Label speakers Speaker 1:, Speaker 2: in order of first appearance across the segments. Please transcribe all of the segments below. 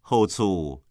Speaker 1: 号处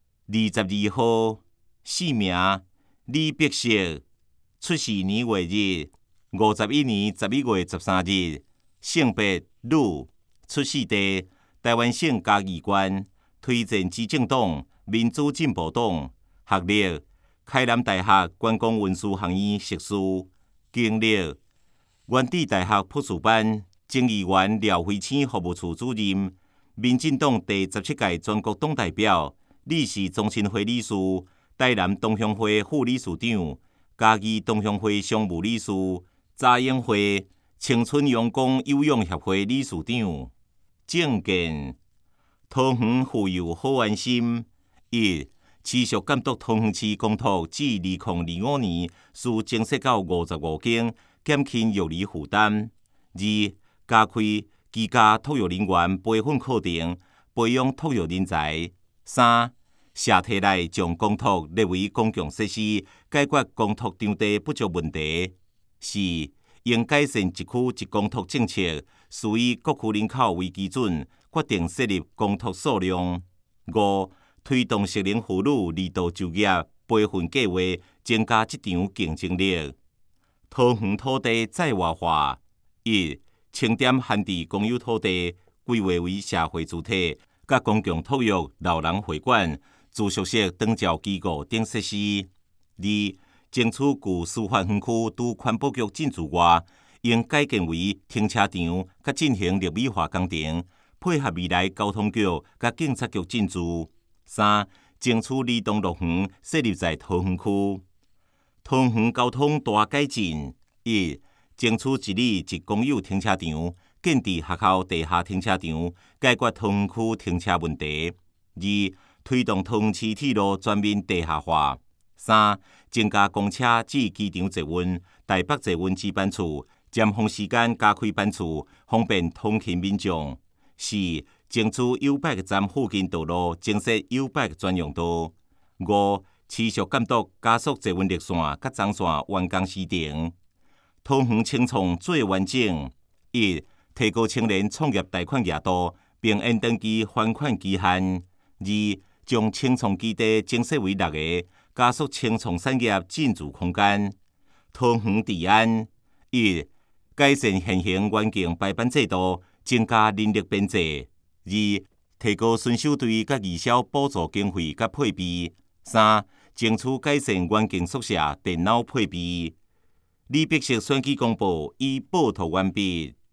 Speaker 1: 22号，姓名李碧石，出世年月日51年11月13日，性别女，出世地台湾省嘉义县，推荐执政党民主进步党，学历开南大学观光运输学院硕士，经历原治大学博士班，前议员廖辉青服务处主任，民进党第17届全国党代表，理事中心会理事，台南同乡会副理事长，嘉义同乡会常务理事，查永会青春阳光有氧协会理事长。政见：桃园富有好安心。1. 持续监督桃园市公托至2025年需增设到55间，减轻药理负担。2. 加开居家托育人员培训课程，培养托育人才。3. 社体内将公托列为公共设施，解决公托场地不足问题。4. 应改善一区一公托政策，需以各区人口为基准，决定设立公托数量。5. 推动适龄妇女二度就业培训计划，增加职场竞争力。桃园土地再活化。1. 清点闲置公有土地，规划为社会主体、甲公共托育、老人会馆、自宿式长照机构等设施。2. 争取具司法园区拄环保局进驻外，应改建为停车场，甲进行绿美化工程，配合未来交通局甲警察局进驻。3. 争取儿童乐园设立在桃园区。桃园交通大改进。1. 争取一里一公有停车场，建置学校地下停车场，解决桃园区停车问题。2. 推动桃园市铁路全面地下化。3. 增加公车至机场捷运、台北捷运值班处，尖峰时间加开班处，方便通勤民众。4. 争取U-Bike 站附近道路增设 U-Bike 专用道。5. 持续监督加速捷运列线甲总线完工时程。桃园青创最完整。1. 提高青年创业贷款额度，并延长期还款期限。2. 将青创基地增设为6个，加速青创产业进驻空间。桃园治安。1. 改善现行远景排班制度，增加人力编制。2. 提高巡守队甲义消补助经费甲配备。3. 争取改善远景宿舍电脑配备。李碧石选举公报已报道完毕。